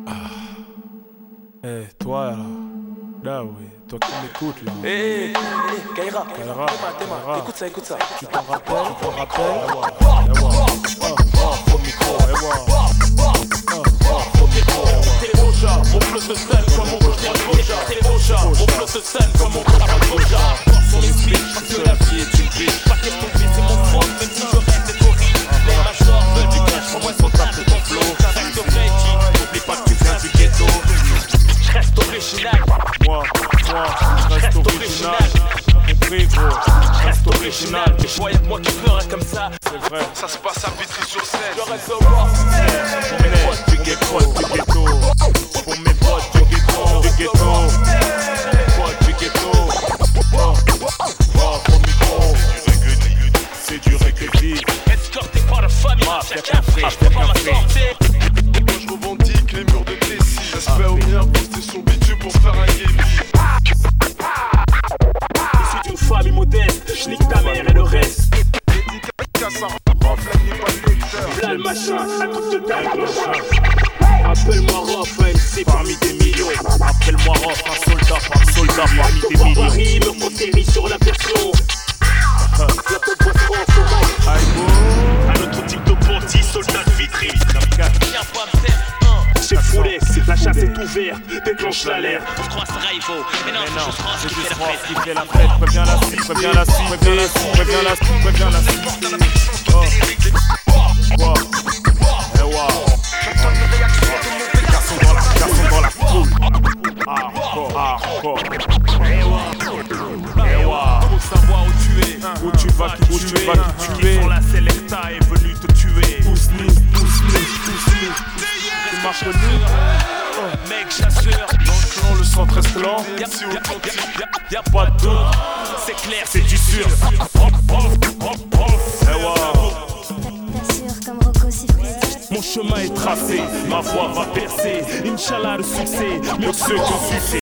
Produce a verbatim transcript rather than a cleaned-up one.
Eh, hey, toi là, là oui, toi qui m'écoutes là. Eh, hey, hey, Kaira, Kaira, Kaira, Kaira. écoute ça, écoute ça. Tu t'en rappelles, tu t'en rappelles. Eh ouais, eh ouais. Oh, oh, au micro, eh ouais. Oh, oh, au micro, eh ouais. T'es Roja, mon flow se scène comme mon coach de Roja. T'es Roja, mon flow se scène comme mon coach de Roja. Son esprit, parce que la vie est une biche. Pas question de c'est mon front, même si je reste horrible. Les majors veulent du cash, pour moi ils sont tapés de ton flow. Reste ready, n'oublie pas que tu viens du ghetto. Reste original. Moi, moi, je reste original. Compris gros, Reste original. Tu vois y'a que moi qui ferai comme ça. c'est vrai. Ça se passe à Vitry-sur-Seine. Je reste au raw. Pour mes potes du ghetto, du ghetto. Pour mes potes du ghetto, du ghetto. Pour mes potes du ghetto. Oh, oh, au micro. C'est du reggae. Escorté par la famille. Ah, bien Chacun compris, frappe bien par ma compris. santé. Moi je revendique les murs de Tessie. J'espère au bien poster son bitume pour faire un yébi. Issu d'une famille modeste, je nique ta mère et le reste. Dédicace à Raphaël, n'est pas le lecteur. Là le machin, un truc de dingue. Appelle-moi Raphaël, c'est parmi des millions. Appelle-moi Rof, un soldat, un soldat parmi des Pour millions. Paris, me conterrit sur la version. La pompe boisse en sauvage. Aïe, Un autre type de bandit, soldat de Vitry. Viens Viens pas me faire un. J'ai foulé, c'est la chasse est ouverte. Déclenche l'alerte. On se croise Raivo. Mais non, mais non, c'est c'est juste juste Ross Rof qui qui fait fait la la fête. Préviens la suite, préviens la suite, préviens la suite, préviens la suite, préviens la suite. Oh, quoi? Eh ouais. Garçon dans la, garçon dans la foule. Hardcore, hardcore. Eh ouais. Faut savoir où tu es. Où tu vas, où tu vas, qui tu es. Sur la Selecta est venu te tuer. Pousse-nous, pousse-nous, pousse-nous. Tu m'as connu? Mec chasseur. Dans le clan, le centre est Clan. Y'a si y'a- y'a- authentique. y'a- y'a Pas de doute, c'est clair, c'est du sûr. Eh ouais. T'assures comme Rocco Siffredi. Mon chemin est tracé, ma voix va percer. Inch'Allah le succès, Pour ceux qui ont sucé,